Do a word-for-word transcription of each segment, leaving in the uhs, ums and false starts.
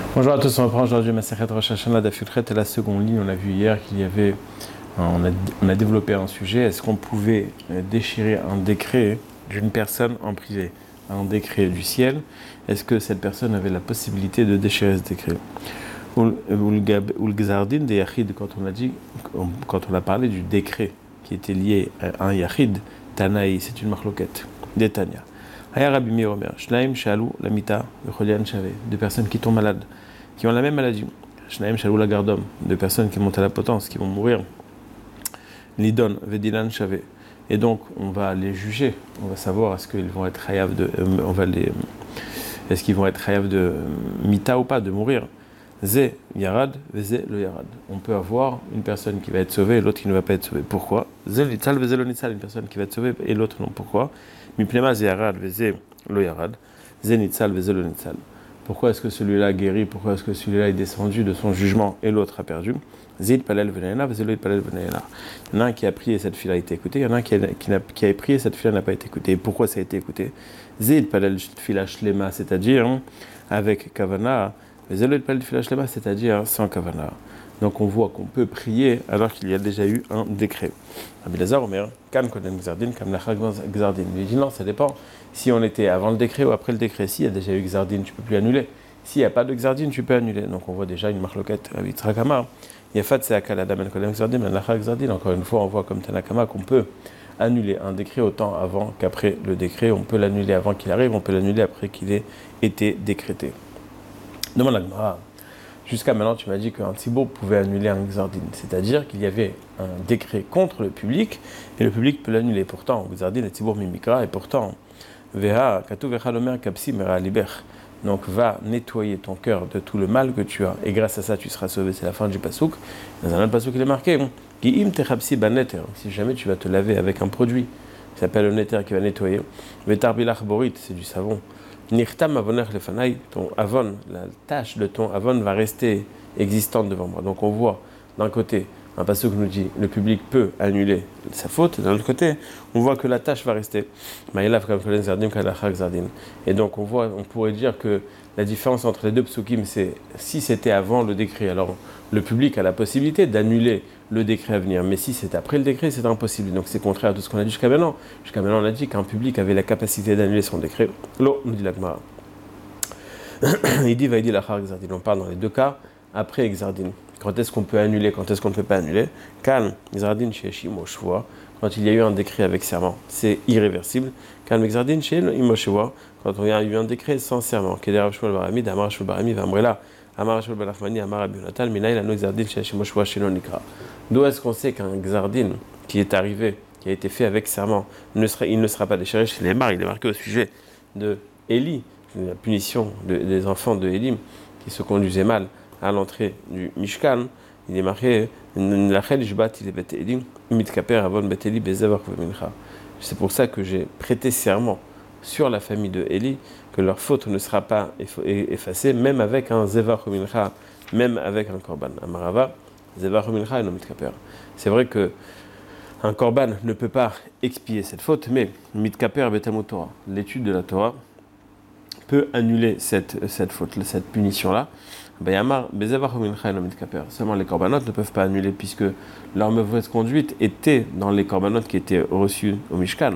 Bonjour à tous, on reprend aujourd'hui Masechet Rosh Hashanah Daf Yud Chet et la seconde ligne. On a vu hier qu'il y avait, on a, on a développé un sujet. Est-ce qu'on pouvait déchirer un décret d'une personne en privé, un décret du ciel? Est-ce que cette personne avait la possibilité de déchirer ce décret? Ou le Gzardin des Yachid, quand on a dit, quand on a parlé du décret qui était lié à un Yachid, Tanaï, c'est une marloquette, des Tanya. Haya Rabbi Meir Omer, Shnaim Shalou Lamita, Cholian Shavé, deux personnes qui tombent malades, qui ont la même maladie. Shnaim Shalou la Gardom, deux personnes qui montent à la potence, qui vont mourir. Lidon Vedilan Shavé. Et donc, on va les juger, on va savoir est-ce qu'ils vont être chayav de, euh, on va les, est-ce qu'ils vont être chayav de euh, mita ou pas, de mourir. Zé Yarad, Zé le Yarad. On peut avoir une personne qui va être sauvée et l'autre qui ne va pas être sauvée. Pourquoi? Zé Litzal, Zé lo Nitzal, une personne qui va être sauvée et l'autre non. Pourquoi? Miplema Zé Yarad, Zé lo Yarad, Zé Nitzal, Zé lo Nitzal. Pourquoi est-ce que celui-là guérit? Pourquoi est-ce que celui-là est descendu de son jugement et l'autre a perdu? Zé Palel Venayana, Zé lo Palel Venayana. Il y en a un qui a prié cette fille a été écoutée, il y en a un qui a, qui a, qui a prié cette fille n'a pas été écoutée. Et pourquoi ça a été écouté? Zé Palel Fila Shlema, c'est-à-dire hein, avec Kavana. C'est-à-dire sans kavana. Donc on voit qu'on peut prier alors qu'il y a déjà eu un décret. Rabbi Lazar Omer, Kan Koden Gzardin, Kam Lacha Gzardin. Il dit non, ça dépend. Si on était avant le décret ou après le décret, s'il y a déjà eu Gzardin, tu ne peux plus annuler. S'il n'y a pas de Gzardin, tu peux annuler. Donc on voit déjà une marloquette. Rabbi Tzrakama, Yafat Seakal Adam Koden Gzardin, Man Lacha Gzardin. Encore une fois, on voit comme Tanakama qu'on peut annuler un décret autant avant qu'après le décret. On peut l'annuler avant qu'il arrive, on peut l'annuler après qu'il ait été décrété. Demande à Gmara. Jusqu'à maintenant, tu m'as dit qu'un tzibour pouvait annuler un gzardin, c'est-à-dire qu'il y avait un décret contre le public et le public peut l'annuler. Pourtant, gzardin est tzibour mimikra et pourtant, veha katu vecha lomer kapsi mera liber. Donc, va nettoyer ton cœur de tout le mal que tu as et grâce à ça, tu seras sauvé. C'est la fin du pasouk. Dans un autre pasouk, il est marqué ki im techapsi baneter. Si jamais tu vas te laver avec un produit qui s'appelle le neter qui va nettoyer, vetarbilach borit, c'est du savon. Nirtam avoner lefanai, ton avon, la tâche de ton avon va rester existante devant moi. Donc on voit d'un côté un passage qui nous dit le public peut annuler sa faute, d'un autre côté on voit que la tâche va rester. Et donc on voit, on pourrait dire que la différence entre les deux psukim, c'est si c'était avant le décret, alors le public a la possibilité d'annuler le décret à venir, mais si c'est après le décret, c'est impossible. Donc c'est contraire à tout ce qu'on a dit jusqu'à maintenant. Jusqu'à maintenant, on a dit qu'un public avait la capacité d'annuler son décret. L'eau, nous dit la Gemara. Il dit, va il dit la Gzardin. On parle dans les deux cas, après Gzardin. Quand est-ce qu'on peut annuler, quand est-ce qu'on ne peut pas annuler? Kan Gzardin chez Shimoshua, quand il y a eu un décret avec serment, c'est irréversible. Kan Gzardin chez Imoshua, quand il y a eu un décret sans serment. Keder Shmuel Barami, Damar Shmuel Barami, Vamrela. D'où est-ce qu'on sait qu'un gzardin qui est arrivé, qui a été fait avec serment, ne sera, il ne sera pas déchiré chez les marques? Il est marqué au sujet de Élie, la punition de, des enfants de Élim qui se conduisaient mal à l'entrée du Mishkan. Il est marqué c'est pour ça que j'ai prêté serment sur la famille de Élie, que leur faute ne sera pas effacée, même avec un Zevach ou Mincha, même avec un Korban. Amarava, Zevach ou Mincha et non Mitkaper. C'est vrai que un Korban ne peut pas expier cette faute, mais Mitkaper Betamut Torah, l'étude de la Torah, peut annuler cette, cette faute, cette punition-là. Bayamar, Bezevach ou Mincha et non Mitkaper. Seulement les Korbanot ne peuvent pas annuler, puisque leur mauvaise conduite était dans les Korbanot qui étaient reçus au Mishkan.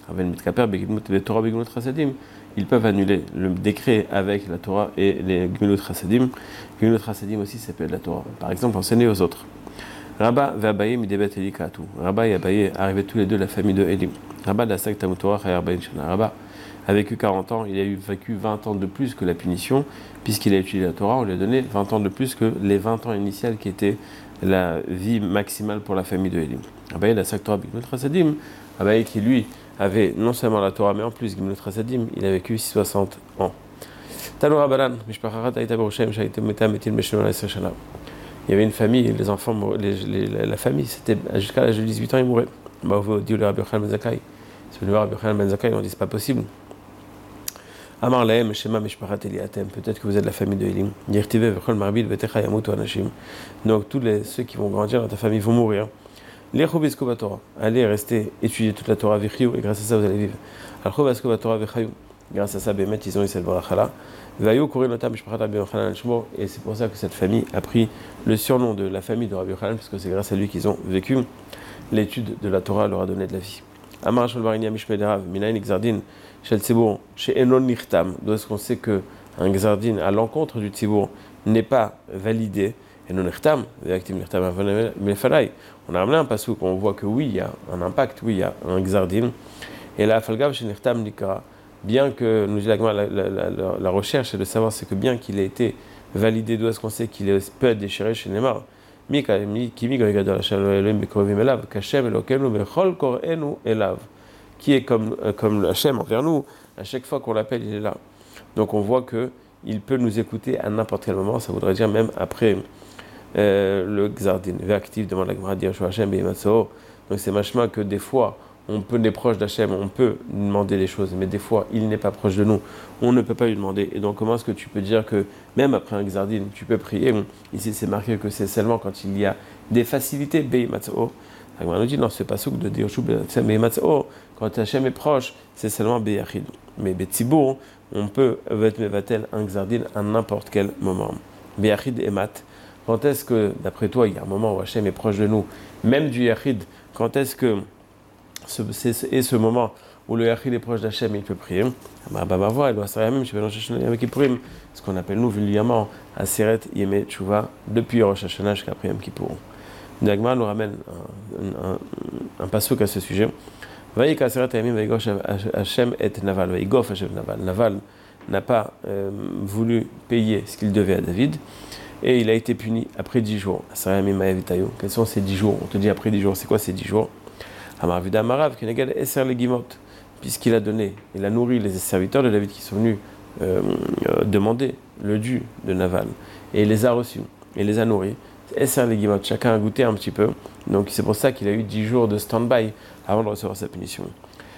Ils peuvent annuler le décret avec la Torah et les Gmilut Chasadim. Gmilut Chasadim aussi, ça peut être la Torah. Par exemple, enseigner aux autres. Rabba et Abaye midebet Eli Katu. Rabba et Abaye arrivaient tous les deux de la famille de Eli. Rabba da Sak Tamut Torah Chayar Ben Shana. Rabba a vécu quarante ans, il a eu vécu vingt ans de plus que la punition, puisqu'il a étudié la Torah, on lui a donné vingt ans de plus que les vingt ans initiales qui étaient la vie maximale pour la famille de Eli. Abaye da Sak Torah Gmilut Chasadim. Abaye qui lui avait non seulement la Torah, mais en plus, Gimel Trasadim, il a vécu soixante ans. Il y avait une famille, les enfants, les, les, la famille, c'était jusqu'à l'âge de dix-huit ans, ils mouraient. C'est venu voir Rabbi Yochanan ben Zakkai, ils ont dit c'est pas possible. Amar lahem shema mishpachat Eliatem, peut-être que vous êtes de la famille de Elim. Yirtive vechol marbil vetecha yamutu anashim. Donc tous les, ceux qui vont grandir dans ta famille vont mourir. Allez rester étudier toute la Torah vichiou et grâce à ça vous allez vivre. Grâce à ça, Bémet, ils ont eu cette bracha-là. Et c'est pour ça que cette famille a pris le surnom de la famille de Rabbi Yochanan, parce que c'est grâce à lui qu'ils ont vécu. L'étude de la Torah leur a donné de la vie. Amar Shol Barinia Mishmei Derav, Minayin Gzardin, Shel Tzibour, chez Enon Nichtam. D'où est-ce qu'on sait qu'un Gzardin à l'encontre du Tzibour n'est pas validé? Enon Nichtam, Ve'aktiv Nichtam Avon Mefanai. On a ramené un passouk, on voit que oui, il y a un impact, oui, il y a un Gzardin. Et là, Falgav chez Nichtam Nikara. Bien que, nous dit la, la, la, la, la recherche et de savoir, c'est que bien qu'il ait été validé, d'où est-ce qu'on sait qu'il peut être déchiré chez Neymar, qui est comme, comme Hachem envers nous, à chaque fois qu'on l'appelle, il est là. Donc on voit qu'il peut nous écouter à n'importe quel moment, ça voudrait dire même après euh, le Gzardin. Véactif demande la Gemara dire Hachem et Matsao. Donc c'est machma que des fois, on peut être proche d'Hachem, on peut lui demander des choses, mais des fois, il n'est pas proche de nous, on ne peut pas lui demander. Et donc, comment est-ce que tu peux dire que, même après un Gzardin, tu peux prier? Ici, c'est marqué que c'est seulement quand il y a des facilités, Bei Matzao. On nous dit, non, c'est pas souk de dire Bei Matzao, quand Hachem est proche, c'est seulement Bei Yachid. Mais Bei Tzibour, on peut, va-t-elle un Gzardin à n'importe quel moment. Bei Yachid et Mat. Quand est-ce que, d'après toi, il y a un moment où Hachem est proche de nous, même du Yachid, quand est-ce que et ce moment où le Yachid est proche d'Hachem, il peut prier. Ce qu'on appelle nous vulgairement Aseret Yemei Tshuva depuis Rosh Hashanah jusqu'à Yom Kippour. Diagma nous ramène un, un, un passouk à ce sujet. Vayik Aseret Yemim Vayigof Hashem et Naval. Vayigof Hashem Naval. Naval n'a pas euh, voulu payer ce qu'il devait à David et il a été puni après dix jours. Aseret Yemim Ma'evitayu. Quels sont ces dix jours? On te dit après dix jours, c'est quoi ces dix jours? Puisqu'il a donné, il a nourri les serviteurs de David qui sont venus euh, euh, demander le dû de Naval, et il les a reçus, et les a nourris. Esser les guimotes, chacun a goûté un petit peu, donc c'est pour ça qu'il a eu dix jours de stand-by avant de recevoir sa punition.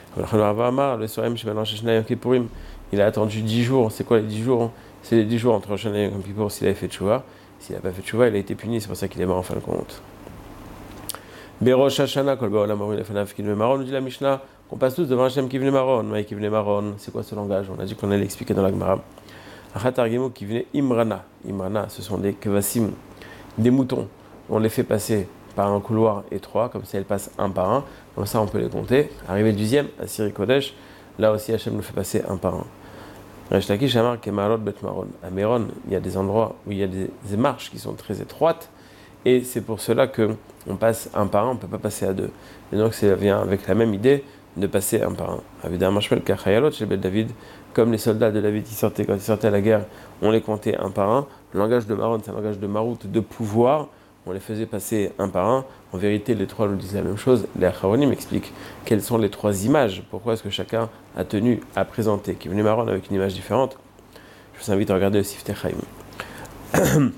Il a attendu dix jours, c'est quoi les dix jours? C'est les dix jours entre Rosh Hashanah et Yom Kippour s'il avait fait tchouva. S'il n'a pas fait tchouva, il a été puni, c'est pour ça qu'il est mort en fin de compte. Berosh Hashanah, kol ba'olam aru lefanav kivnei maron, nous dit la Mishnah, qu'on passe tous devant Hachem kivnei maron. Maï kivnei maron, c'est quoi ce langage? On a dit qu'on allait l'expliquer dans la Gemara. Achat argimo kivnei imrana. Imrana, ce sont des kvasim, des moutons. On les fait passer par un couloir étroit, comme ça elles passent un par un, comme ça on peut les compter. Arrivé le deuxième, à Siri Kodesh, là aussi Hachem nous fait passer un par un. Resh Lakish amar kemarot bet maron. À Méron, il y a des endroits où il y a des, des marches qui sont très étroites, et c'est pour cela que on passe un par un, on ne peut pas passer à deux. Et donc ça vient avec la même idée de passer un par un. Évidemment, je fais le chez David, comme les soldats de David qui sortaient, quand ils sortaient à la guerre, on les comptait un par un. Le langage de Maron, c'est un langage de Marout, de pouvoir. On les faisait passer un par un. En vérité, les trois nous disent la même chose. Les Acharonim m'expliquent quelles sont les trois images. Pourquoi est-ce que chacun a tenu à présenter qui venait Maron avec une image différente. Je vous invite à regarder le Siftei Chaim.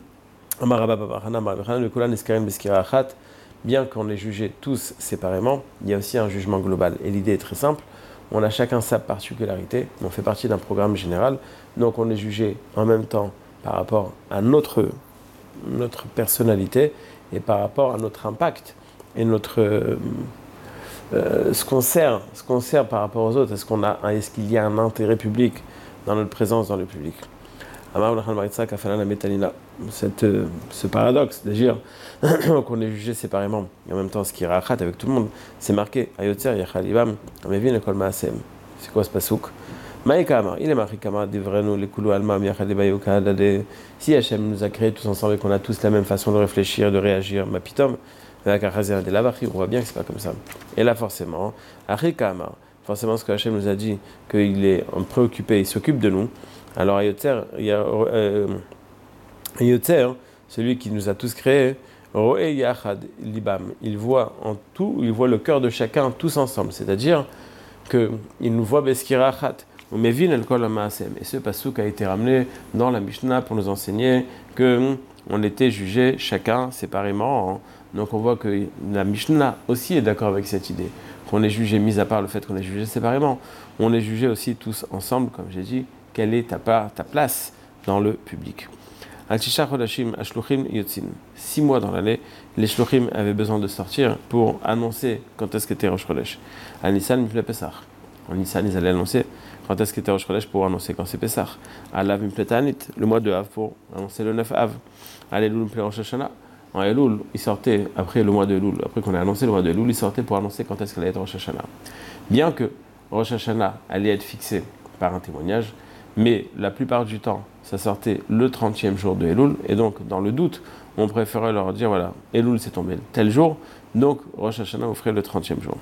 Bien qu'on les juge tous séparément, il y a aussi un jugement global. Et l'idée est très simple. On a chacun sa particularité. On fait partie d'un programme général. Donc on est jugé en même temps par rapport à notre, notre personnalité et par rapport à notre impact et notre, euh, euh, ce qu'on sert, ce qu'on sert par rapport aux autres. Est-ce qu'on a, est-ce qu'il y a un intérêt public dans notre présence dans le public? Cette, euh, ce paradoxe de dire qu'on est jugé séparément et en même temps ce qui est rachat avec tout le monde, c'est marqué Ayotzer Yachalibam Amevin Ekol Maasem. C'est quoi ce pasouk? Maïkama, il est marqué Kama Devrenu Lekulu Almam Yachalibayuka Dade. Si Hachem nous a créés tous ensemble et qu'on a tous la même façon de réfléchir, de réagir, Mapitom, on voit bien que c'est pas comme ça. Et là forcément, Achikama, forcément ce que Hachem nous a dit, qu'il est préoccupé, il s'occupe de nous. Alors Ayotzer, il y a euh, Ayotzer, celui qui nous a tous créés, Roé Yachad Libam, il voit en tout, il voit le cœur de chacun tous ensemble, c'est-à-dire qu'il nous voit Beskira Achat, Mevin El Kol Maasem. Et ce pasouk a été ramené dans la Mishnah pour nous enseigner que on était jugé chacun séparément. Donc on voit que la Mishnah aussi est d'accord avec cette idée, qu'on est jugé, mis à part le fait qu'on est jugé séparément, on est jugé aussi tous ensemble, comme j'ai dit. Quelle est ta part, ta place dans le public? Six mois dans l'année, les shluchim avaient besoin de sortir pour annoncer quand est-ce qu'était Rosh Chodesh. À Nissan, il Pesach. En Nissan, ils allaient annoncer Quand est-ce qu'était Rosh Chodesh pour annoncer quand c'est Pessah? Alav Mipletanit, le mois de Av pour annoncer le neuf Av. Alléluia Mple Rosh Hashanah. En Elul, il sortait après le mois de Elul, après qu'on ait annoncé le mois de Elul, il sortait pour annoncer quand est-ce qu'elle allait être Rosh Hashanah. Bien que Rosh Hashanah allait être fixé par un témoignage, mais la plupart du temps, ça sortait le trentième jour de Elul, et donc dans le doute, on préférait leur dire voilà, Elul c'est tombé tel jour, donc Rosh Hashanah vous ferait le trentième jour.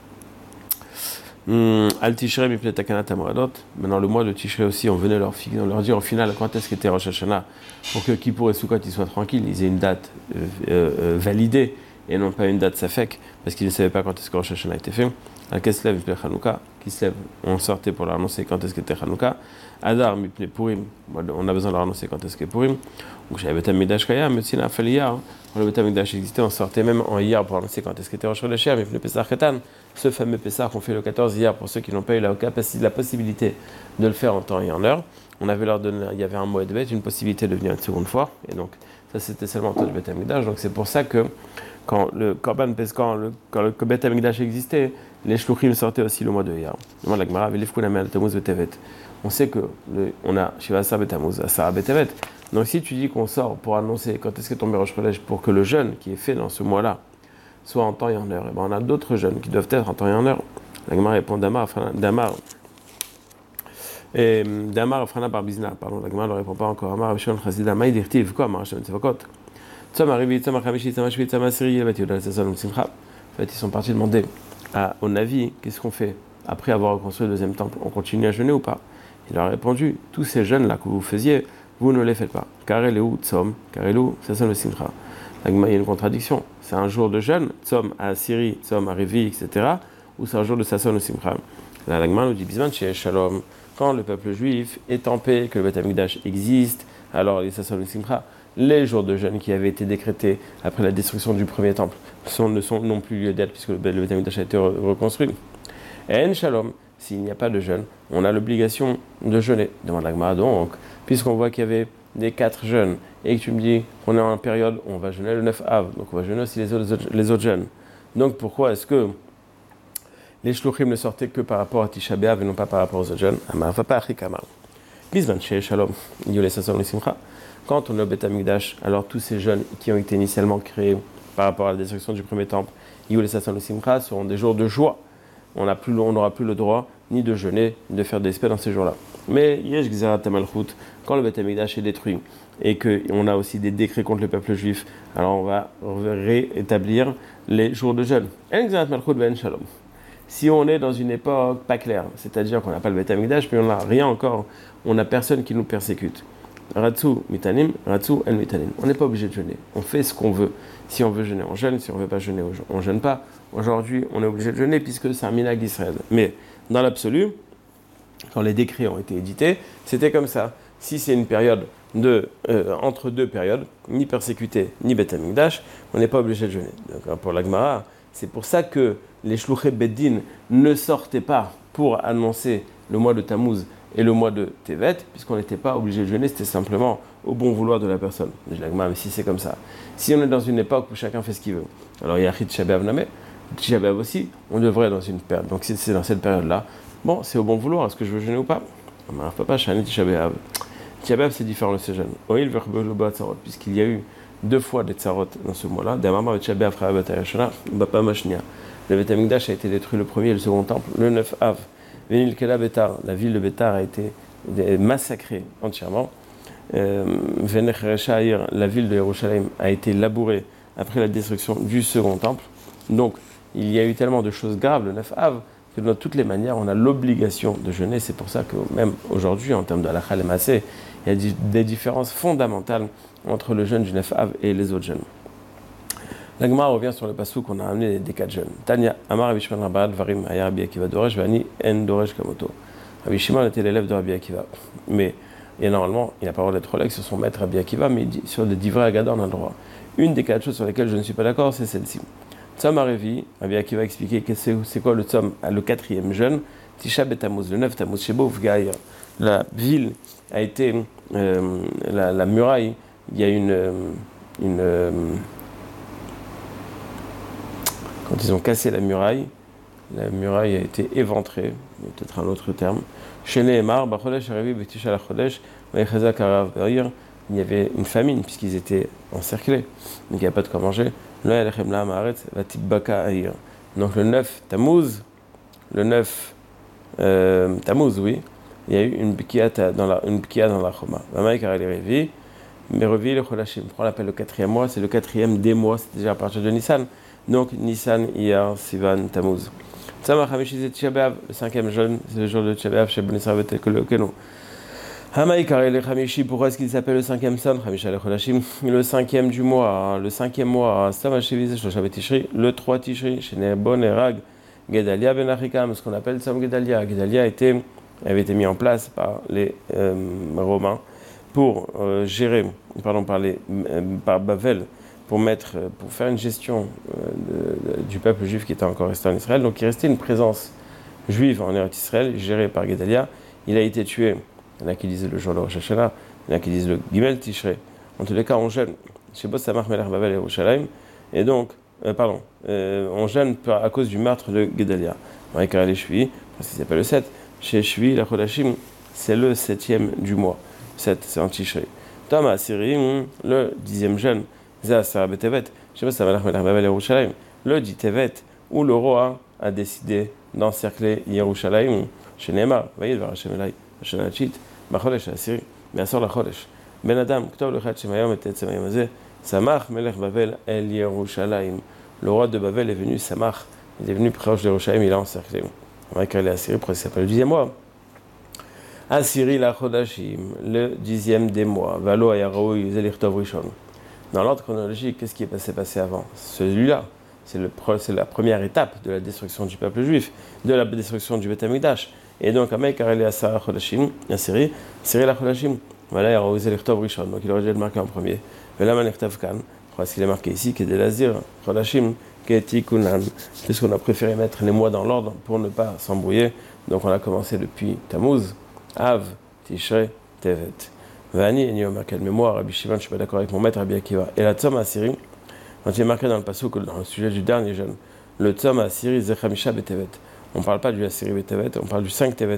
Al Tishrei Mipnei Takanat Hamoradot. Maintenant, le mois de Tishrei aussi, on venait leur, on leur dire au final quand est-ce qu'était Rosh Hashanah pour que Kippour et Sukkot ils soient tranquilles, ils aient une date euh, euh, validée et non pas une date safek, parce qu'ils ne savaient pas quand est-ce que Rosh Hashanah était fait. Al Keslev Mipnei Chanukah, Kislev, on sortait pour leur annoncer quand est-ce qu'était Chanukah. Adar Mipnei Purim, on a besoin de leur annoncer quand est-ce qu'est Purim. Donc j'avais Beth Amikdash Kaya, mais sinon, il fallait hier. Quand le Beth Amikdash existait, on sortait même en hier pour annoncer quand est-ce qu'était Rosh Chodesh, mais le Pessah Katan, ce fameux Pessah qu'on fait le quatorze hier, pour ceux qui n'ont pas eu la capacité, la possibilité de le faire en temps et en heure. On avait leur donné, il y avait un mois de bête, une possibilité de venir une seconde fois, et donc ça c'était seulement le Beth Amikdash. Donc c'est pour ça que quand le Korban Pescan, le, quand le Beth Amikdash existait, les Shluchim sortaient aussi le mois de hier. Le mois de la Gemara, on sait que le, on a Shiva Asar Betamuz, Asar Betevet. Donc si tu dis qu'on sort pour annoncer quand est-ce que tombe Rosh Chodesh pour que le jeûne qui est fait dans ce mois-là soit en temps et en heure, et ben on a d'autres jeûnes qui doivent être en temps et en heure. La Gemara répond Damar, Damar, et Damar Frana par Bizna, pardon, la Gemara ne répond pas encore. Amar Rishon Chazida Maï Dirtiv, quoi, Amar Hashem Tzevakot. Tzom Arivi, Tzom Achamishi, Tzom Ashvi, Tzom Asiri, Yevet Yodal Sazon Simcha. En fait, ils sont partis demander à, au Navi qu'est-ce qu'on fait après avoir reconstruit le deuxième temple, on continue à jeûner ou pas? Il leur a répondu, tous ces jeûnes-là que vous faisiez, vous ne les faites pas. Car elle est où Tzom, car elle est où ça sonne le simcha. Il y a une contradiction. C'est un jour de jeûne, Tzom à Syrie, Tzom à Révi, et cetera. Ou c'est un jour de Sasson le simcha. La Lagma nous dit Bisman chez Shalom. Quand le peuple juif est en paix, que le Beth Amikdash existe, alors les Sasson le simcha, les jours de jeûne qui avaient été décrétés après la destruction du premier temple sont, ne sont non plus lieu d'être puisque le Beth Amikdash a été reconstruit. Et en Shalom, s'il n'y a pas de jeûne, on a l'obligation de jeûner. Demande l'Agma donc, puisqu'on voit qu'il y avait des quatre jeûnes, et que tu me dis qu'on est en période où on va jeûner le neuf Av, donc on va jeûner aussi les autres, les autres jeûnes. Donc pourquoi est-ce que les shluchim ne sortaient que par rapport à Tisha B'Av et non pas par rapport aux autres jeûnes? Amar Papa Achikama. Bisvan Sheh Shalom, Yolé Sasson le Simcha. Quand on est au Beth Amikdash, alors tous ces jeûnes qui ont été initialement créés par rapport à la destruction du premier temple, Yolé Sasson le Simcha, seront des jours de joie. On n'aura plus le droit ni de jeûner, ni de faire des spectacles dans ces jours-là. Mais Yesh Gzerat HaMalchut, quand le Beth Amikdash est détruit et qu'on a aussi des décrets contre le peuple juif, alors on va réétablir les jours de jeûne. En Gzerat Malchut Ben Shalom. Si on est dans une époque pas claire, c'est-à-dire qu'on n'a pas le Beth Amikdash, mais on n'a rien encore, on n'a personne qui nous persécute. Ratsu mitanim, ratsu en mitanim. On n'est pas obligé de jeûner. On fait ce qu'on veut. Si on veut jeûner, on jeûne. Si on ne veut pas jeûner, on ne jeûne pas. Aujourd'hui, on est obligé de jeûner puisque c'est un minhag d'Israël. Mais dans l'absolu, quand les décrets ont été édités, c'était comme ça. Si c'est une période de, euh, entre deux périodes, ni persécuté, ni Beth Amikdash, on n'est pas obligé de jeûner. Donc, pour la Gemara, c'est pour ça que les shluchei Beddin ne sortaient pas pour annoncer le mois de Tammuz et le mois de Tevet, puisqu'on n'était pas obligé de jeûner, c'était simplement au bon vouloir de la personne. Je dis la Gemara, mais si c'est comme ça, si on est dans une époque où chacun fait ce qu'il veut, alors il y a Tisha B'Av Nameh, Tisha B'Av aussi, on devrait être dans une période. Donc si c'est dans cette période-là, bon, c'est au bon vouloir, est-ce que je veux jeûner ou pas? Papa, Shani Tisha B'Av. Tisha B'Av, c'est différent de ce jeûne. Oil Verbeloba Tzarot, puisqu'il y a eu deux fois des Tzarot dans ce mois-là. D'Amama Tisha B'Av, Frère Batayashana, Bapa Mashnia. Le Beth Amikdash a été détruit le premier et le second temple, le neuf Av. Venil Kela Betar, la ville de Betar a été massacrée entièrement. Venech Rechaïr, la ville de Yerushalayim, a été labourée après la destruction du second temple. Donc, il y a eu tellement de choses graves, le neuf Av, que de toutes les manières, on a l'obligation de jeûner. C'est pour ça que même aujourd'hui, en termes de halakha et maaseh, il y a des différences fondamentales entre le jeûne du neuf Av et les autres jeûnes. La Gemara revient sur le passou qu'on a amené des quatre jeûnes. Tanya, Amar Rabbi Shimon Rabba Dvarim, Aya Rabbi Akiva Doresh, Vani En Doresh Kamoto. Rabbi Shimon était l'élève de Rabbi Akiva. Mais, et normalement, il n'a pas le droit d'être relègue sur son maître Rabbi Akiva, mais sur des divrei Agada, on a le droit. Une des quatre choses sur lesquelles je ne suis pas d'accord, c'est celle-ci. Tzom Arevi, Rabbi Akiva a expliqué que c'est, c'est quoi le Tzom, le quatrième jeûne, Tisha B'Tammuz, le neuf Tammuz, Shebo Vgaïr. La ville a été, euh, la, la muraille, il y a une, une euh, quand ils ont cassé la muraille, la muraille a été éventrée peut-être un autre terme. Chez Nehemar, Bachodesh Aravi Betisha la Chodesh, Vaychazak Arav Be'ir, il y avait une famine puisqu'ils étaient encerclés, donc il n'y avait pas de quoi manger. Lo Yalechem La Maaretz Vatibaka Aïr. Donc le neuf Tammuz, le neuf euh, Tammuz, oui, il y a eu une bikia dans la, une bikia dans la Choma. Vamaï Kareli Revi, Merevi le Cholashim. On l'appelle le quatrième mois, c'est le quatrième des mois, c'est déjà à partir de Nissan. Donc Nissan, Iyar, Sivan, Tammuz. Tzamach Hamishizet Tisha B'Av, le cinquième jeûne, c'est le jour de Tisha B'Av chez Ben Israël Keno. Hamaï Kareli Hamishi, pourquoi est-ce qu'il s'appelle le cinquième son? Hamisha le Cholashim, le cinquième du mois, le cinquième mois, Samachiviz, Shoshavet Tishri, le trois Tishri, chez Nebon et Rag, Gedalia Ben Achikam, ce qu'on appelle Tzom Gedalia. Gedalia était, avait été mis en place par les euh, Romains pour euh, gérer, pardon, par, les, euh, par Bavel, pour, mettre, pour faire une gestion euh, de, de, du peuple juif qui était encore resté en Israël. Donc il restait une présence juive en Eretz Israël, gérée par Gedalia. Il a été tué. Il y en a qui disent le jour de Rosh Hashanah, il y en a qui disent le Gimel Tishrei. En tous les cas, on jeûne. Chez Bos Samach Melech Bavel et Yerushalayim. Et donc, euh, pardon, euh, on jeûne à cause du meurtre de Gedalia. Avec les Shvi, parce qu'il s'appelle le sept. Chez Shvi, la Chodashim, c'est le septième du mois. sept, c'est en Tishrei. Thomas Syrie, le dixième jeûne. Zah Betevet. Chez Bos Samach Melech Bavel et Yerushalayim. Le dit Tevet, où le roi a décidé d'encercler Yerushalayim. Chez Neymar, voyez, le Hashem Elai. Shanachit, Bachodesh Asiri, Beasor la Chodesh. Ben Adam, Ktov le Chat Shemayom et Tetzem Yamazé, Samach Melech Bavel El Yerushalayim. Le roi de Bavel est venu, Samach, il est venu proche de Yerushalayim, il a encerclé. On va écrire les Assyri, pour ça s'appelle le dixième mois. Assyri la Chodashim, le dixième des mois. Valo Ayarou Zelirtov Rishon. Dans l'ordre chronologique, qu'est-ce qui est passé, passé avant? Celui-là, c'est, le, c'est la première étape de la destruction du peuple juif, de la destruction du Beth Amikdash. Et donc, Amay Kareli Asar Chodashim, la série, série la Chodashim. Voilà, il a osé l'Irtov Rishon, donc il aurait dû le marquer en premier. Vela Man Irtav Kan, parce qu'il est marqué ici, qui est de l'Azir, Chodashim, qui est Tikunan, puisqu'on a préféré mettre les mois dans l'ordre pour ne pas s'embrouiller. Donc, on a commencé depuis Tammuz, Av, Tishrei, Tevet. Vani, et Niyo marqué le mémoire, Rabbi Shivan, je ne suis pas d'accord avec mon maître, Rabbi Akiva. Et la Tzom Asiri, quand il est marqué dans le pasuk, dans le sujet du dernier jeûne, le Tzom Asiri, Zechamisha Betevet. On ne parle pas du Assyri Betevet, on parle du cinq Tevet.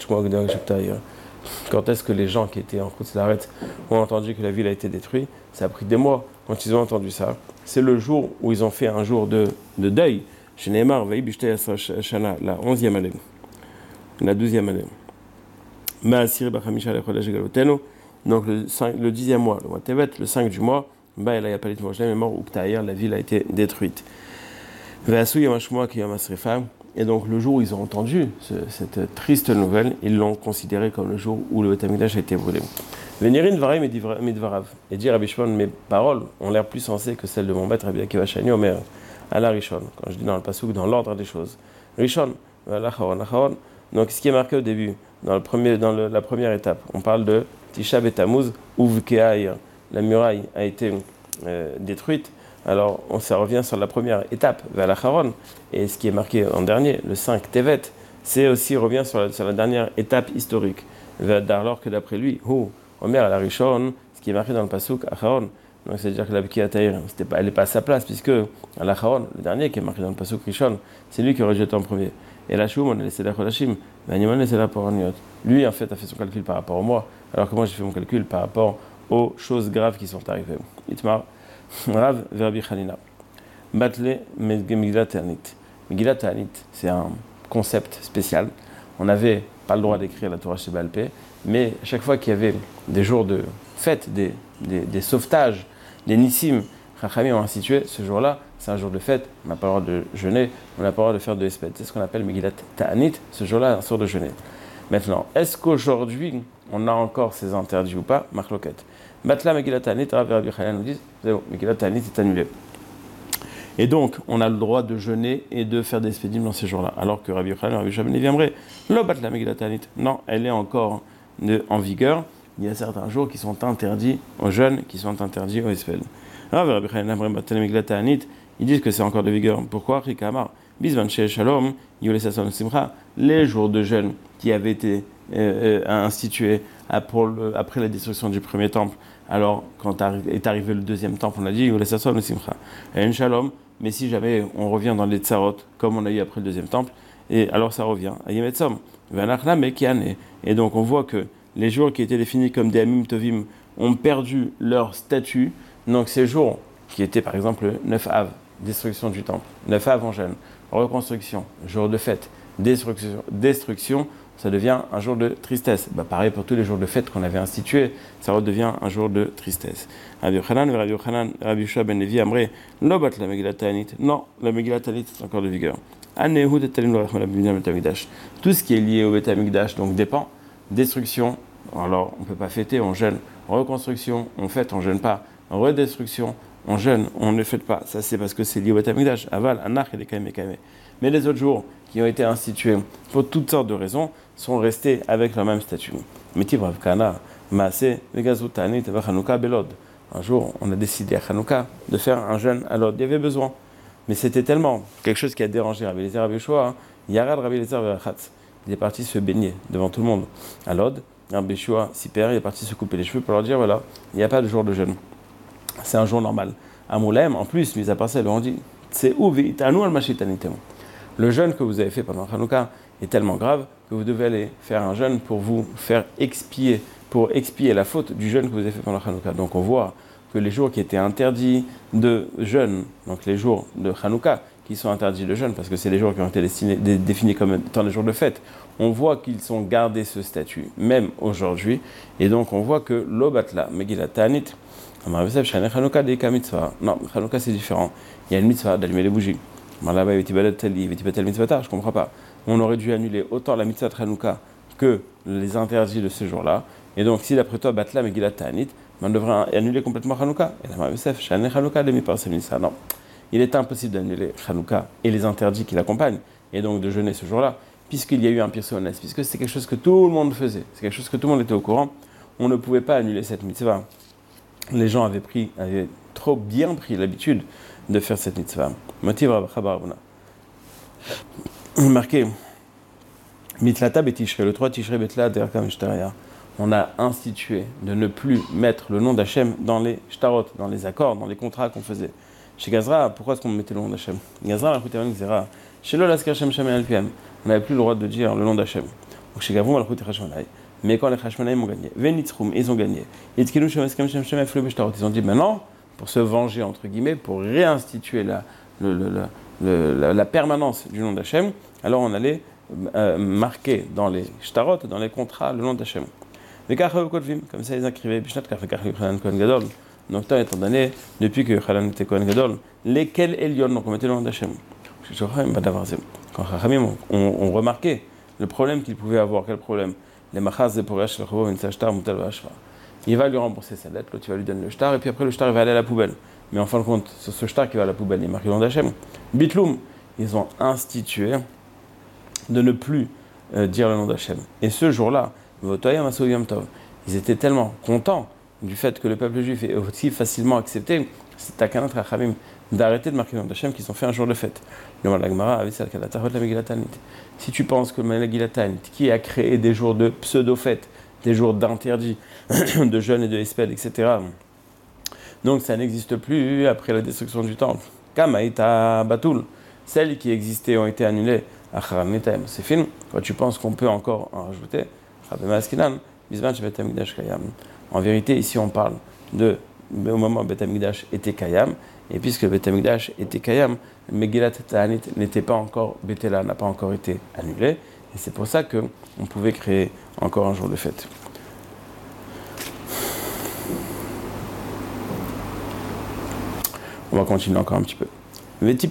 Quand est-ce que les gens qui étaient en Koutz-Laret ont entendu que la ville a été détruite? Ça a pris des mois quand ils ont entendu ça. C'est le jour où ils ont fait un jour de, de deuil. Chez Neymar, Shana, la onzième année, la douzième année. Donc le, cinq, le dixième mois, le mois Tevet, le cinq du mois, bah, il y a pas de mort, où la ville a été détruite. Et donc le jour où ils ont entendu ce, cette triste nouvelle, ils l'ont considéré comme le jour où le Beth Amikdash a été brûlé. Venirin Dvarim Midvarav. Et dire Rabbi Shimon, mes paroles ont l'air plus sensées que celles de mon maître Rabbi Akiva Shani Omer, à la Rishon. Quand je dis dans le pasuk, dans l'ordre des choses. Rishon, l'Acharon, Acharon. Donc ce qui est marqué au début, dans, le premier, dans le, la première étape, on parle de Tisha B'Tammuz, Uvkeaïr. La muraille a été euh, détruite. Alors, on, ça revient sur la première étape, vers la Charon, et ce qui est marqué en dernier, le cinq Tevet, c'est aussi revient sur la, sur la dernière étape historique. Alors que d'après lui, Hu, Omer à la Rishon, ce qui est marqué dans le pasuk, Acharon, donc c'est-à-dire que la Bkia Taïr, elle n'est pas à sa place, puisque à la Charon, le dernier qui est marqué dans le pasuk Rishon, c'est lui qui aurait jeté en premier. Et la Shum, on a laissé la Chodashim, mais on a laissé la Poraniot. Lui, en fait, a fait son calcul par rapport à moi, alors que moi, j'ai fait mon calcul par rapport aux choses graves qui sont arrivées. Itmar. Rav Verbi Khalina. Batle Megillat Ta'anit. Megillat Ta'anit, c'est un concept spécial. On n'avait pas le droit d'écrire la Torah chez Baal Peh, mais à chaque fois qu'il y avait des jours de fête, des, des, des sauvetages, des nissim, Chachamim ont institué ce jour-là, c'est un jour de fête, on n'a pas le droit de jeûner, on n'a pas le droit de faire de espèces. C'est ce qu'on appelle Megillat Ta'anit, ce jour-là, un jour de jeûner. Maintenant, est-ce qu'aujourd'hui, on a encore ces interdits ou pas? Marloquette. Batla Megillat Ta'anit, Rav Verbi Khalina nous dit, Megillat Ta'anit est annulé. Et donc, on a le droit de jeûner et de faire des spédimes dans ces jours-là. Alors que Rabbi Yochanan, Rabbi Shimon viendrait, le Batla Megillat Ta'anit, non, elle est encore de, en vigueur. Il y a certains jours qui sont interdits aux jeunes, qui sont interdits aux espèdes. Rabbi Yochanan, Batla Megillat Ta'anit, ils disent que c'est encore de vigueur. Pourquoi? Rikamar, Bizvan Sheh Shalom, Yolesasson Simcha, les jours de jeûne qui avaient été euh, euh, institués après la destruction du premier temple. Alors, quand est arrivé le deuxième temple, on a dit Yolesasson Simcha. Et Shalom. Mais si jamais on revient dans les tsarot, comme on a eu après le deuxième temple, Et alors ça revient à Yom Tzom. Et donc on voit que les jours qui étaient définis comme des Amim Tovim ont perdu leur statut. Donc ces jours qui étaient par exemple le neuf Av, destruction du temple, neuf Av en jeûne, reconstruction, jour de fête, destruction, destruction, ça devient un jour de tristesse. Bah, pareil pour tous les jours de fête qu'on avait institués, ça redevient un jour de tristesse. Rabbi Yochanan, Rabbi Yochanan, Rabbi Yehoshua ben Levi, Amré, Lobat la Megillat Ta'anit. Non, la Megillat Ta'anit est encore de vigueur. Tout ce qui est lié au Beth Amikdash donc dépend. Destruction, alors on ne peut pas fêter, on jeûne. Reconstruction, on fête, on ne jeûne pas. Redestruction, on jeûne, on ne fête pas. Ça c'est parce que c'est lié au Beth Amikdash. Aval, Anach et des Kaime Kaime. Mais les autres jours qui ont été institués pour toutes sortes de raisons sont restés avec le même statut. Mitiv Rav Kana, Maaseh, Vegazu Ta'anit, Chanukah Belod. Un jour, on a décidé à Chanukah de faire un jeûne à Lod. Il y avait besoin. Mais c'était tellement quelque chose qui a dérangé Rabbi Eliezer Rabbi Yehoshua. Yarad Rabbi Eliezer Verachatz. Il est parti se baigner devant tout le monde. À Lod, Rabbi Yehoshua Siper, il est parti se couper les cheveux pour leur dire voilà, il n'y a pas de jour de jeûne. C'est un jour normal. À Moulem, en plus, mis à part ça, ils leur ont dit c'est où v'itanu al mashitanitem. Le jeûne que vous avez fait pendant Hanouka est tellement grave que vous devez aller faire un jeûne pour vous faire expier, pour expier la faute du jeûne que vous avez fait pendant Hanouka. Donc on voit que les jours qui étaient interdits de jeûne, donc les jours de Hanouka qui sont interdits de jeûne, parce que c'est les jours qui ont été destinés, dé, définis comme étant les jours de fête, on voit qu'ils sont gardés ce statut, même aujourd'hui, et donc on voit que l'Obatla, Megillat Ta'anit, non, Hanouka c'est différent, il y a une mitzvah d'allumer les bougies. Je comprends pas. On aurait dû annuler autant la mitzvah de Hanouka que les interdits de ce jour-là, et donc si d'après toi, Batla, Megillat Ta'anit, on devrait annuler complètement Hanouka. Et la Yosef, Shane Hanouka, demi par ça. Non. Il est impossible d'annuler Hanouka et les interdits qui l'accompagnent, et donc de jeûner ce jour-là, puisqu'il y a eu un Pirsones, puisque c'est quelque chose que tout le monde faisait, c'est quelque chose que tout le monde était au courant, on ne pouvait pas annuler cette mitzvah. Les gens avaient pris, avaient trop bien pris l'habitude de faire cette mitzvah. Motiv Rabba marqué, Mitlata Betishre, le trois Tishrei Betla Derakam Shtaraya. On a institué de ne plus mettre le nom d'Hachem dans les shtarot, dans les accords, dans les contrats qu'on faisait. Chez Gazra, pourquoi est-ce qu'on mettait le nom d'Hachem? Gazra, écoutez, on dira, chez le Lasker Shem Shem L P M, on n'avait plus le droit de dire le nom d'Hachem. Donc chez Gavron, Malchut et Hashmanai. Mais quand les Hashmanai ont gagné, Venitzrum, ils ont gagné. Ils ont dit maintenant, pour se venger, entre guillemets, pour réinstituer la, le, le, la, le, la, la permanence du nom d'Hachem, alors on allait euh, marquer dans les shtarot, dans les contrats, le nom d'Hachem. Comme ça, ils écrivaient, donc, étant donné, depuis que Yochanan était Kohen Gadol, lesquels Elion, donc on mettait le nom d'Hachem. Quand Chachamim ont remarqué le problème qu'ils pouvaient avoir, quel problème? Les machas de Poresh, le Chavo, une shtar, mutal, vashva. Il va lui rembourser sa dette, l'autre il va lui donner le shtar, et puis après le shtar il va aller à la poubelle. Mais en fin de compte, ce, ce shtar qui va à la poubelle, il est marqué le nom d'Hachem. Bitloum, ils ont institué de ne plus euh, dire le nom d'Hachem. Et ce jour-là, ils étaient tellement contents du fait que le peuple juif ait aussi facilement accepté c'est takanat rachamim d'arrêter de marquer le nom d'Hachem qu'ils ont fait un jour de fête. Si tu penses que le Megillat Ta'anit, qui a créé des jours de pseudo-fêtes, des jours d'interdits, de jeûne et de espèdes, et cetera, donc ça n'existe plus après la destruction du temple. Kamaïta Batul, celles qui existaient ont été annulées. C'est film, quand tu penses qu'on peut encore en rajouter, en vérité, ici on parle de au moment où Beth Amikdash était Kayam, et puisque le Beth Amikdash était Kayam, le Megillat Ta'anit n'était pas encore, Betela n'a pas encore été annulé, et c'est pour ça qu'on pouvait créer encore un jour de fête. On va continuer encore un petit peu. Je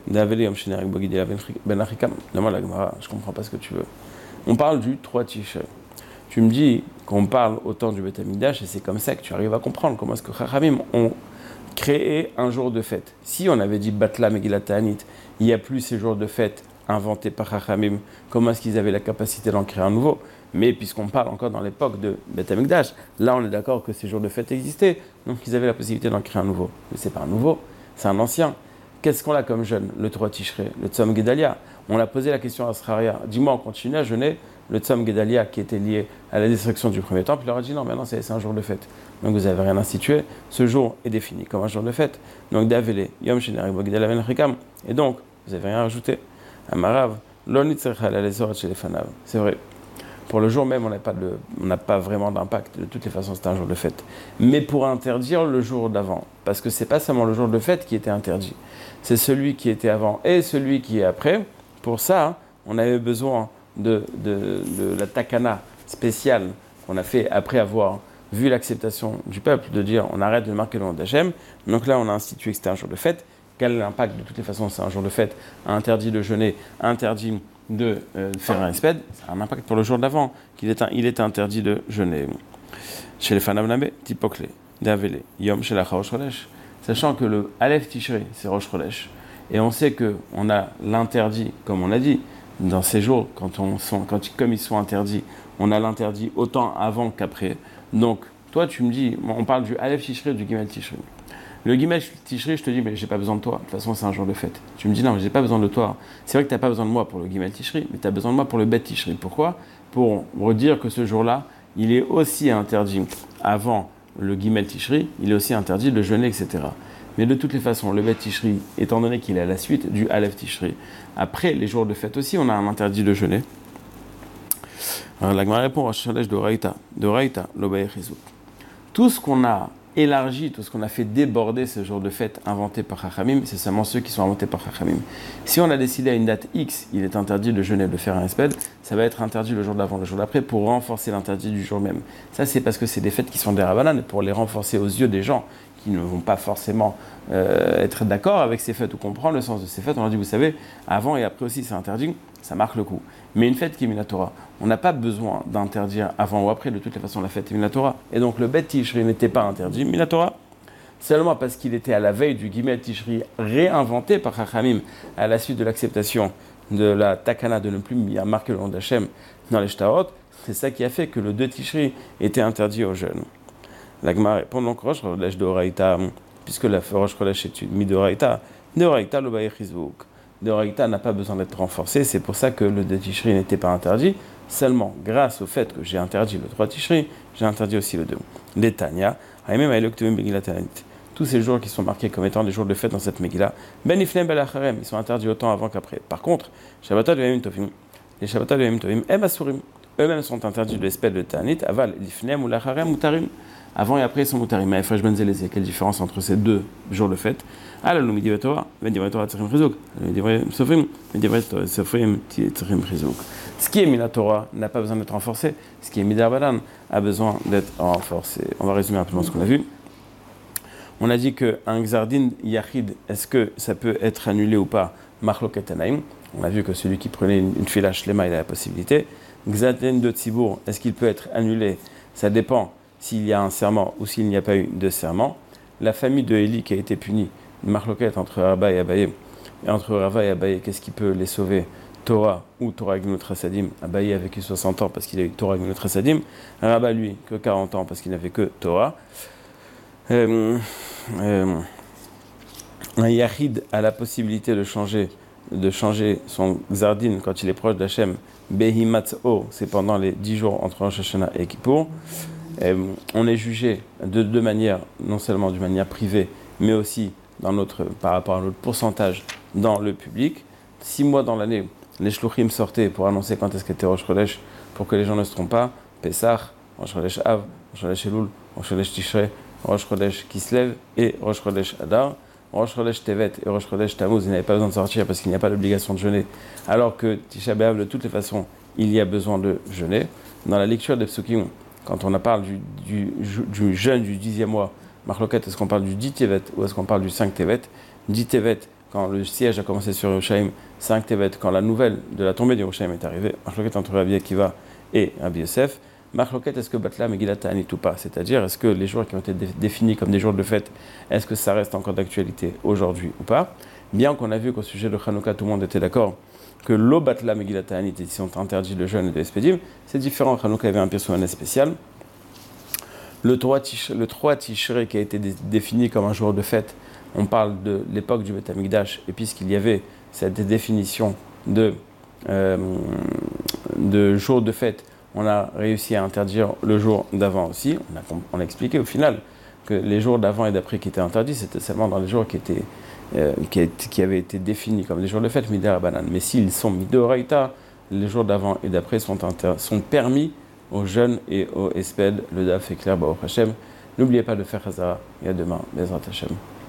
comprends pas ce que tu veux. On parle du trois Tishrei. Tu me dis qu'on parle autant du Beth Amikdash et c'est comme ça que tu arrives à comprendre comment est-ce que Chachamim ont créé un jour de fête. Si on avait dit Batla Megillat Ta'anit, il n'y a plus ces jours de fête inventés par Chachamim, comment est-ce qu'ils avaient la capacité d'en créer un nouveau? Mais puisqu'on parle encore dans l'époque de Beth Amikdash, là on est d'accord que ces jours de fête existaient, donc ils avaient la possibilité d'en créer un nouveau. Mais c'est pas un nouveau, c'est un ancien. Qu'est-ce qu'on a comme jeûne? Le trois Tishrei, le Tzom Gedalia. On a posé la question à Sraria, dis-moi, on continue à jeûner le Tzom Gedalia qui était lié à la destruction du premier temple, il leur a dit non, maintenant c'est, c'est un jour de fête. Donc vous n'avez rien institué, ce jour est défini comme un jour de fête. Donc Davele, Yom Shener, Gedalia Ben Chikam, et donc vous n'avez rien rajouté. Amarav, C'est vrai. Pour le jour même, on n'a pas, de, on n'a pas vraiment d'impact. De toutes les façons, c'est un jour de fête. Mais pour interdire le jour d'avant, parce que c'est pas seulement le jour de fête qui était interdit, c'est celui qui était avant et celui qui est après. Pour ça, on avait besoin de, de, de la takana spéciale qu'on a fait après avoir vu l'acceptation du peuple, de dire on arrête de marquer le nom d'Hachem. Donc là, on a institué que c'était un jour de fête. Quel est l'impact? De toutes les façons, c'est un jour de fête, interdit de jeûner, interdit de euh, faire un espède, ça a un impact pour le jour d'avant, qu'il est, un, il est interdit de jeûner. Chez les Fanavname, Tipokle, Davele, Yom Shelacha Rosh Chodesh, sachant que le Aleph Tishrei, c'est Rosh Chodesh, et on sait qu'on a l'interdit, comme on a dit, dans ces jours, quand on sont, quand, comme ils sont interdits, on a l'interdit autant avant qu'après. Donc, toi, tu me dis, on parle du Aleph Tishrei ou du Gimel Tishrei. Le Gimel Tishrei, je te dis, mais j'ai pas besoin de toi. De toute façon, c'est un jour de fête. Tu me dis, non, mais j'ai pas besoin de toi. C'est vrai que tu n'as pas besoin de moi pour le Gimel Tishrei, mais tu as besoin de moi pour le Bet Tishrei. Pourquoi? Pour redire que ce jour-là, il est aussi interdit avant le Gimel Tishrei, il est aussi interdit de jeûner, et cetera. Mais de toutes les façons, le Bet Tishrei, étant donné qu'il est à la suite du Aleph Tishrei, après les jours de fête aussi, on a un interdit de jeûner. Alors, la Gemara répond, de Raïta, de Raïta, l'Obaye Chizuk. Tout ce qu'on a élargi, tout ce qu'on a fait déborder ce jour de fête inventé par Chachamim, c'est seulement ceux qui sont inventés par Chachamim. Si on a décidé à une date X, il est interdit de jeûner, de faire un espède, ça va être interdit le jour d'avant, le jour d'après, pour renforcer l'interdit du jour même. Ça, c'est parce que c'est des fêtes qui sont des rabbanan, pour les renforcer aux yeux des gens qui ne vont pas forcément euh, être d'accord avec ces fêtes ou comprendre le sens de ces fêtes. On leur dit, vous savez, avant et après aussi, c'est interdit, ça marque le coup. Mais une fête qui est Minatora, on n'a pas besoin d'interdire avant ou après, de toutes les façons, la fête est Minatora. Et donc le Bet Tishri n'était pas interdit, Minatora, seulement parce qu'il était à la veille du Gimel Tishri réinventé par Chachamim à la suite de l'acceptation de la Takana de ne plus marquer le nom d'Hachem dans les Shtaot. C'est ça qui a fait que le deux Tishri était interdit aux jeunes. La Gemara répond donc Rosh Chodesh de Oraïta, puisque la Rosh Chodesh est une d'Oraïta, d'Oraïta le Baye Chizuk. D'Oraïta n'a pas besoin d'être renforcé, c'est pour ça que le deux Tishri n'était pas interdit, seulement grâce au fait que j'ai interdit le trois Tishri, j'ai interdit aussi le deux. L'Etania, tous ces jours qui sont marqués comme étant des jours de fête dans cette Megillah, Ben Ifnem Bel Acharem, ils sont interdits autant avant qu'après. Par contre, Shabbatot Yom Tovim, les Shabbatot Yom Tovim, Em Asurim, eux-mêmes sont interdits de l'espèce de Tanit, Aval, l'Ifnem ou l'Acharem Mutarim. Avant et après, ils sont Mutarim. Mais Fresh Ben Zelez, quelle différence entre ces deux jours de fête? Ah là, le Midi Torah, Ben Divrei Torah Tzachim Chizuk, le Divrei Sofrim, Ben Divrei Sofrim Tzachim Chizuk. Ce qui est Mina Torah n'a pas besoin d'être renforcé, ce qui est Midar Badan a besoin d'être renforcé. On va résumer rapidement ce qu'on a vu. On a dit qu'un Xardin Yachid, est-ce que ça peut être annulé ou pas? Machloket Tanaim. On a vu que celui qui prenait une, une fila shlema, il a la possibilité. Xardin de Tzibour, est-ce qu'il peut être annulé? Ça dépend s'il y a un serment ou s'il n'y a pas eu de serment. La famille de Élie qui a été punie, Machloket entre Rabba et Abaye, et entre Rava et Abaye, qu'est-ce qui peut les sauver? Torah ou Torah Gemilut Chasadim. Abaye a vécu soixante ans parce qu'il a eu Torah Gemilut Chasadim. Rabba, lui, que quarante ans parce qu'il n'avait que Torah. Euh, euh, un Yachid a la possibilité de changer, de changer son Xardin quand il est proche d'Hachem. Behimatzo, c'est pendant les dix jours entre Rosh Hashanah et Kippour. Euh, on est jugé de deux manières, non seulement d'une manière privée, mais aussi dans notre, par rapport à notre pourcentage dans le public. Six mois dans l'année, les shluchim sortaient pour annoncer quand est-ce qu'était Rosh Chodesh, pour que les gens ne se trompent pas. Pessah, Rosh Chodesh Av, Rosh Chodesh Elul, Rosh Chodesh Tishrei, Rosh Chodesh Kislev et Rosh Chodesh Adar. Rosh Chodesh Tevet et Rosh Chodesh Tammuz, ils n'avaient pas besoin de sortir parce qu'il n'y a pas d'obligation de jeûner. Alors que Tisha B'Av, de toutes les façons, il y a besoin de jeûner. Dans la lecture des Psukim, quand on parle du, du, du jeûne du dixième mois, Machloket, est-ce qu'on parle du dix Tevet ou est-ce qu'on parle du cinq Tevet? dix Tevet, quand le siège a commencé sur Yerushalayim, cinq Tevet, quand la nouvelle de la tombée d'Yerushalayim est arrivée, Machloket entre Rabbi Akiva et Rabbi Yosef. Machloket, est-ce que Batla Megillat Ta'anit ou pas? C'est-à-dire, est-ce que les jours qui ont été dé- définis comme des jours de fête, est-ce que ça reste encore d'actualité aujourd'hui ou pas? Bien qu'on a vu qu'au sujet de Hanouka, tout le monde était d'accord que l'O Batla Megillat Ta'anit, ils sont interdits de jeûne et de espédim, c'est différent. Hanouka avait un personnel spécial. Le trois Tishrei qui a été dé- défini comme un jour de fête, on parle de l'époque du Beth Amikdash, et puisqu'il y avait cette définition de, euh, de jour de fête, on a réussi à interdire le jour d'avant aussi. On a, on a expliqué au final que les jours d'avant et d'après qui étaient interdits, c'était seulement dans les jours qui, étaient, euh, qui, étaient, qui avaient été définis comme des jours de fête, midera banane. Mais s'ils sont midoraita, les jours d'avant et d'après sont, sont permis aux jeunes et aux espèdes. Le daf est clair, Baruch Hashem. N'oubliez pas de faire Hazara. Et à demain, Bezrat Hashem.